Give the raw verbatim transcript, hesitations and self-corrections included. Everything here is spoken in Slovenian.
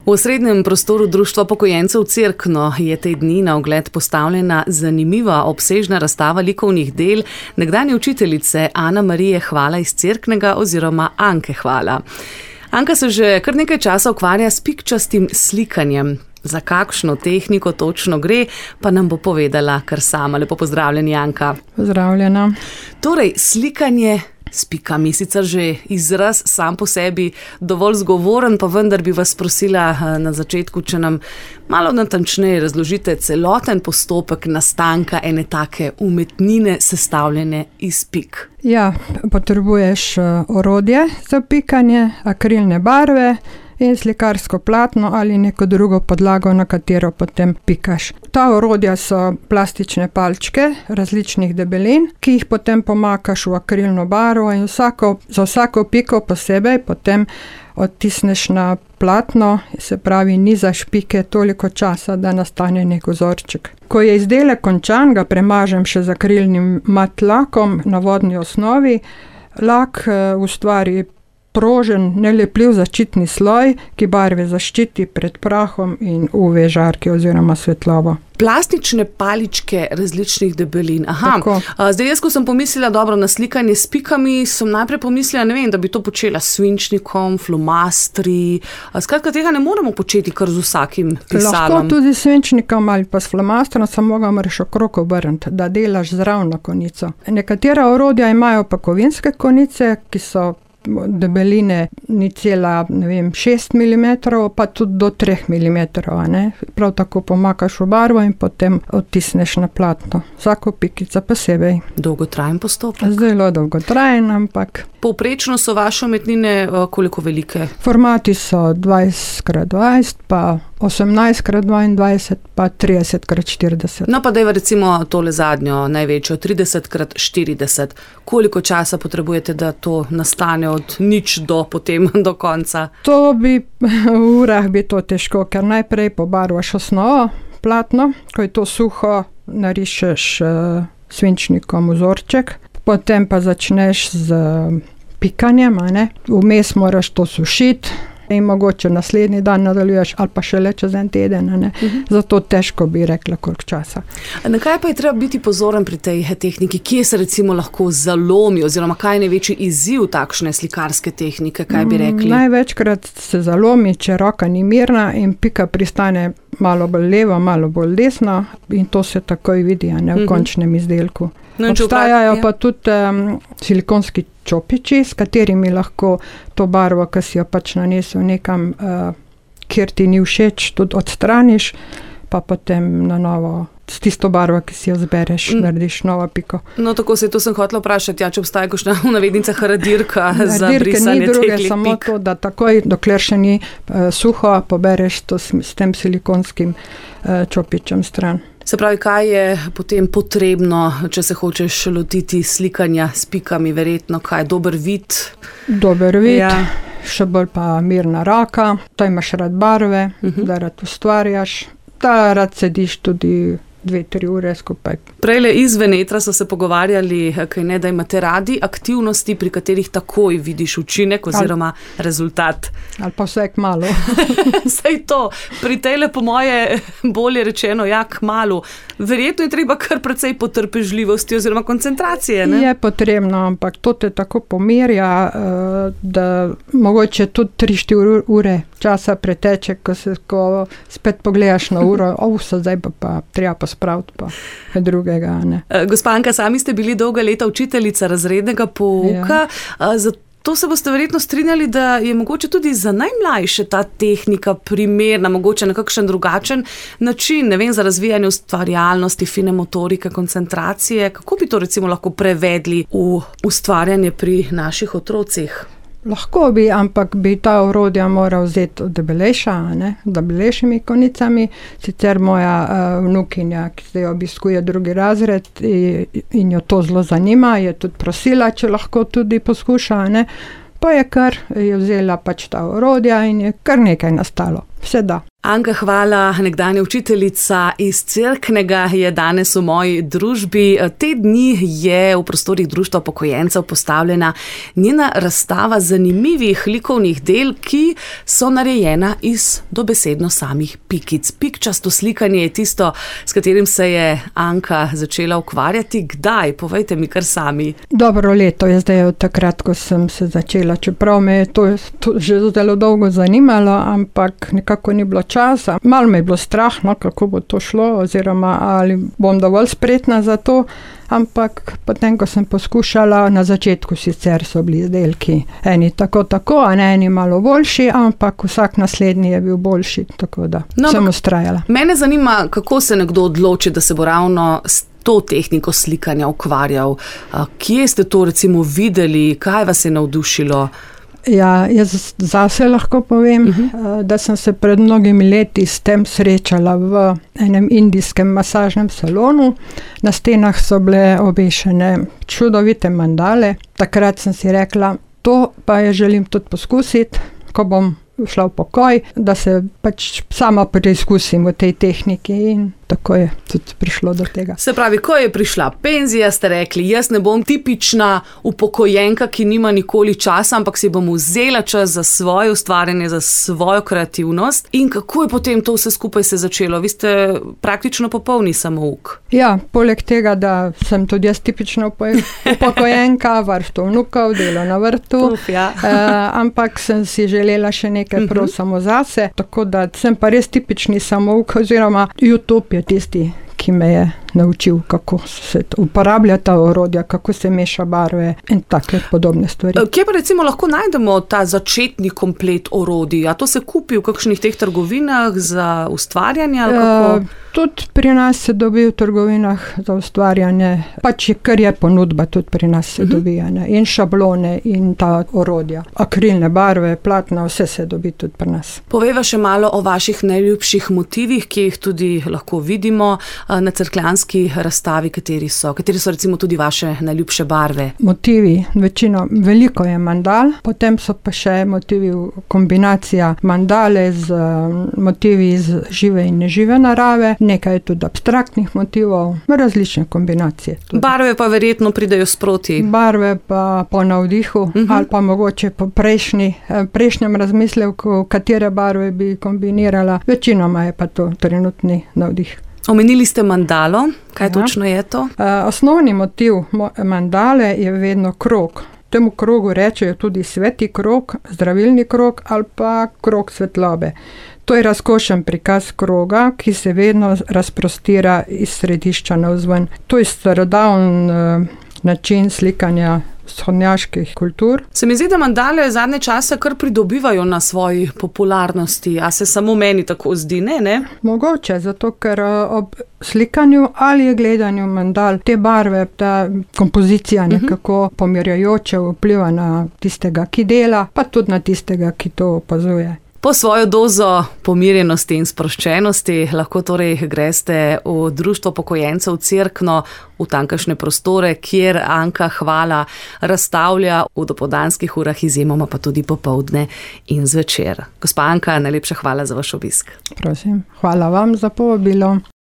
V osrednjem prostoru Društva upokojencev Cerkno je te dni na ogled postavljena zanimiva obsežna razstava likovnih del nekdanje učiteljice Ana Marije Hvala iz Cerknega oziroma Anke Hvala. Anka se že kar nekaj časa ukvarja s pikčastim slikanjem. Za kakšno tehniko točno gre, pa nam bo povedala kar sama. Lepo pozdravljeni, Anka. Pozdravljena. Torej, slikanje s pikami, sicer že izraz sam po sebi dovolj zgovoren, pa vendar bi vas prosila na začetku, če nam malo natančneje razložite celoten postopek nastanka ene take umetnine sestavljene iz pik. Ja, potrebuješ orodje za pikanje, akrilne barve in slikarsko platno ali neko drugo podlago, na katero potem pikaš. Ta orodja so plastične palčke različnih debelin, ki jih potem pomakaš v akrilno barvo in vsako, za vsako piko posebej potem odtisneš na platno, se pravi nizaš pike toliko časa, da nastane nek vzorček. Ko je izdelek končan, ga premažem še z akrilnim mat lakom na vodni osnovi. Lak ustvari prožen, nelepljiv zaščitni sloj, ki barve zaščiti pred prahom in U V žarki oziroma svetlobo. Plastične paličke različnih debelin. Aha, zdaj jaz, ko sem pomislila dobro na slikanje s pikami, sem najprej pomislila, ne vem, da bi to počela s svinčnikom, flomastri. Skratka, tega ne moremo početi kar z vsakim pisalom. Lahko tudi s svinčnikom ali pa s flomastrom, samo ga moraš okrog obrniti, da delaš z ravno konico. Nekatera orodja imajo pa kovinske konice, ki so debeline ni cela, ne vem, šest milimetrov, pa tudi do treh milimetrov, ne. Prav tako pomakaš v barvo in potem odtisneš na platno. Vsako pikica posebej. Dolgotrajen postopek? Zelo dolgotrajen, ampak... Povprečno so vaše umetnine koliko velike? Formati so dvajset krat dvajset, pa osemnajst krat dvaindvajset, pa trideset krat štirideset. No pa dajva recimo tole zadnjo, največjo, trideset krat štirideset. Koliko časa potrebujete, da to nastane od nič do potem do konca? To bi, v urah bi to težko, ker najprej pobarvaš osnovo, platno, ko je to suho, narišeš uh, svinčnikom vzorček, potem pa začneš z pikanjem, a ne. Vmes moraš to sušiti in mogoče naslednji dan nadaljuješ ali pa šele čez en teden, a ne. Uh-huh. Zato težko bi rekla, koliko časa. Na kaj pa je treba biti pozoren pri tej tehniki? Kje se recimo lahko zalomi oziroma kaj je največji izziv takšne slikarske tehnike, kaj bi rekli? Mm, največkrat se zalomi, če roka ni mirna in pika pristane malo bolj levo, malo bolj desno in to se takoj vidi, a ne, v uh-huh. končnem izdelku. No, obstajajo pa tudi um, silikonski čopiči, s katerimi lahko to barvo, ki si jo pač nanesel nekam, uh, kjer ti ni všeč, tudi odstraniš, pa potem na novo s tisto barvo, ki si jo zbereš, mm. narediš novo piko. No, tako se to sem hotela vprašati, ja, če obstaja kakšna v navednicah radirka za brisanje druge, teklih samo pik. To, da takoj, dokler še ni uh, suho, pobereš to s, s tem silikonskim uh, čopičem stran. Se pravi, kaj je potem potrebno, če se hočeš lotiti slikanja s pikami, verjetno kaj, dober vid? Dober vid, ja. Še bolj pa mirna roka, da imaš rad barve, uh-huh. da rad ustvarjaš, da rad sediš tudi dve, tri ure skupaj. Prejle izven etra so se pogovarjali, kaj ne, da imate radi aktivnosti, pri katerih takoj vidiš učinek oziroma ali, rezultat. Ali pa vse kmalu. Saj to, pri tejle po moje bolje rečeno, ja, kmalu. Verjetno je treba kar precej potrpežljivosti oziroma koncentracije, ne? Je potrebno, ampak to te tako pomirja, da mogoče tudi tri, štiri ure časa preteče, ko se ko spet pogledaš na uro, o, so zdaj pa, pa treba pa spraviti pa drugega, ne. Gospa Anka, sami ste bili dolga leta učiteljica razrednega pouka, ja. Zato se boste verjetno strinjali, da je mogoče tudi za najmlajše ta tehnika primerna, mogoče na kakšen drugačen način, ne vem, za razvijanje ustvarjalnosti, fine motorike, koncentracije. Kako bi to recimo lahko prevedli v ustvarjanje pri naših otrocih? Lahko bi, ampak bi ta orodja moral vzeti od debelejša, ne, debelejšimi konicami. Sicer moja uh, vnukinja, ki zdaj obiskuje drugi razred in, in jo to zelo zanima, je tudi prosila, če lahko tudi poskuša, ne. Pa je kar, je vzela pač ta orodja in je kar nekaj nastalo. Vse da. Anka Hvala, nekdanja učiteljica iz Cerknega, je danes v moji družbi. Te dni je v prostorih Društva upokojencev postavljena njena razstava zanimivih likovnih del, ki so narejena iz dobesedno samih pikic. Pikčasto slikanje je tisto, s katerim se je Anka začela ukvarjati. Kdaj? Povejte mi kar sami. Dobro leto je zdaj od takrat, ko sem se začela. Čeprav me je to, to že zelo dolgo zanimalo, ampak nekako ni bilo časa. Malo me je bilo strah, no, kako bo to šlo, oziroma ali bom dovolj spretna za to, ampak potem, ko sem poskušala, na začetku sicer so bili izdelki eni tako, tako, a ne eni malo boljši, ampak vsak naslednji je bil boljši, tako da no, sem ustrajala. Mene zanima, kako se nekdo odloči, da se bo ravno s to tehniko slikanja ukvarjal. Kje ste to recimo videli, kaj vas je navdušilo? Ja, jaz zase lahko povem, uh-huh. da sem se pred mnogimi leti s tem srečala v enem indijskem masažnem salonu. Na stenah so bile obešene čudovite mandale. Takrat sem si rekla, to pa je želim tudi poskusiti, ko bom šla v pokoj, da se pač sama preizkusim v tej tehniki, in tako je tudi prišlo do tega. Se pravi, ko je prišla penzija, ste rekli, jaz ne bom tipična upokojenka, ki nima nikoli časa, ampak si bom vzela čas za svoje ustvarjanje, za svojo kreativnost. In kako je potem to vse skupaj se začelo? Vi ste praktično popolni samouk. Ja, poleg tega, da sem tudi jaz tipična upokojenka, varstvo vnukov, delo na vrtu, Uf, ja. uh, ampak sem si želela še nekaj prav samo zase, tako da sem pa res tipični samouk, oziroma YouTube je tisti, ki me je naučil, kako se uporablja ta orodja, kako se meša barve in take podobne stvari. Kje pa recimo lahko najdemo ta začetni komplet orodij? A to se kupi v kakšnih teh trgovinah za ustvarjanje ali kako? Uh, tudi pri nas se dobi v trgovinah za ustvarjanje, pač kar je ponudba, tudi pri nas se uh-huh. dobi, ne? In šablone in ta orodja. Akrilne barve, platna, vse se dobi tudi pri nas. Povejva še malo o vaših najljubših motivih, ki jih tudi lahko vidimo na cerkljanski razstavi, kateri so, kateri so recimo tudi vaše najljubše barve? Motivi, večino, veliko je mandal, potem so pa še motivi, kombinacija mandale z motivi iz žive in nežive narave, nekaj je tudi abstraktnih motivov, različne kombinacije. Tudi. Barve pa verjetno pridejo sproti? Barve pa po navdihu, uh-huh. ali pa mogoče po prejšnji, prejšnjem razmislevku, katere barve bi kombinirala. Večinoma je pa to trenutni navdih. Omenili ste mandalo, kaj ja. Točno je to? Uh, osnovni motiv mandale je vedno krog. Temu krogu rečejo tudi sveti krog, zdravilni krog ali pa krog svetlobe. To je razkošen prikaz kroga, ki se vedno razprostira iz središča navzven. To je starodavn uh, način slikanja vzhodnjaških kultur. Se mi zdi, da mandale zadnje čase kar pridobivajo na svoji popularnosti, a se samo meni tako zdi, ne, ne? Mogoče, zato ker ob slikanju ali gledanju mandal te barve, ta kompozicija nekako uh-huh. pomirjajoče vpliva na tistega, ki dela, pa tudi na tistega, ki to opazuje. Po svojo dozo pomirjenosti in sproščenosti lahko torej greste v Društvo upokojencev Cerkno, v tamkajšnje prostore, kjer Anka Hvala razstavlja v dopoldanskih urah, izjemoma pa tudi popoldne in zvečer. Gospa Anka, najlepša hvala za vaš obisk. Prosim, hvala vam za povabilo.